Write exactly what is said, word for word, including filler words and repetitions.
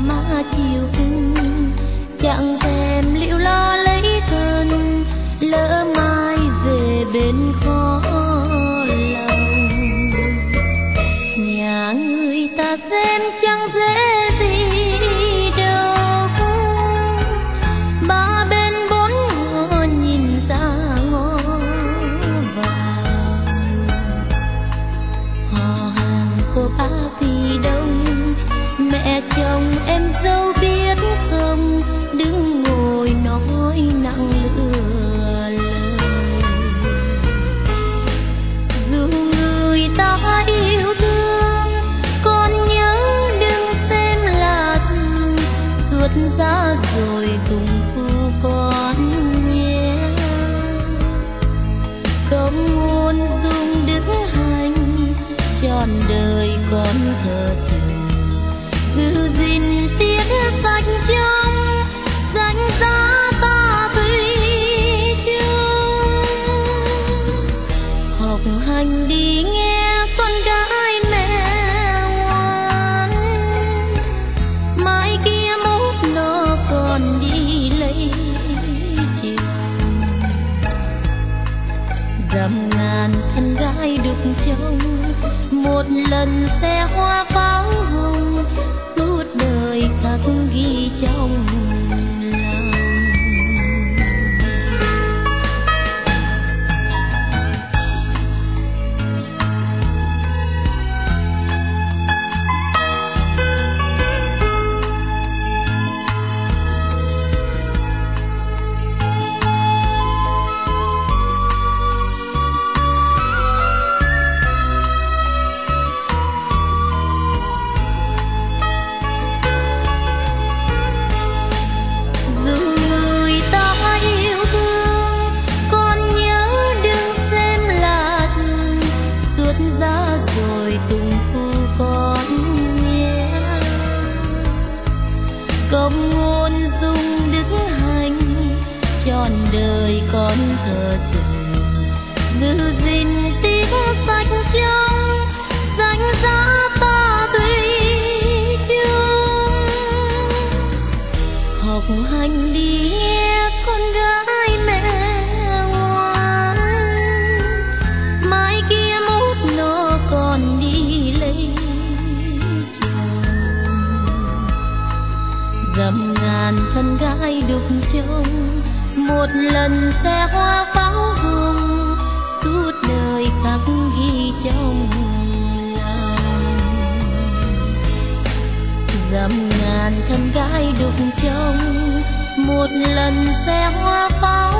má chiều cưng, chẳng thèm liệu lo lấy thân, lỡ mai về bên khó lòng. Nhà người ta xem chẳng dễ gì đâu, ba bên bốn ngõ nhìn ra ngõ vào. Họ hàng cô bác thì đông, mẹ chồng em dâu biết không, đứng ngồi nói nặng lừa lời. Dù người ta yêu thương, con nhớ đừng xem là thương, tuột ra rồi cùng phu con nhé. Không ngôn dung đức hành, trọn đời con thờ chồng, giữ gìn tiết sạch trong danh giá ta thủy chung. Học hành đi nghe con gái mẹ ngoan, mai kia mốt nó còn đi lấy chồng. Dằm ngàn thân gái đục trong, một lần xe hoa pháo hồng, suốt đời khắc ghi trong lòng. Công ngôn dung đức hành, trọn đời con thờ chồng, giữ gìn tiết sạch trong danh giá ta thủy chung. Học hành đi nghe con gái mẹ ngoan, mai kia mốt nó còn đi lấy chồng. Dằm ngàn thân gái đục trong, một lần xe hoa pháo hồng, suốt đời khắc ghi trong lòng. Dằm ngàn thân gái đục trong, một lần xe hoa pháo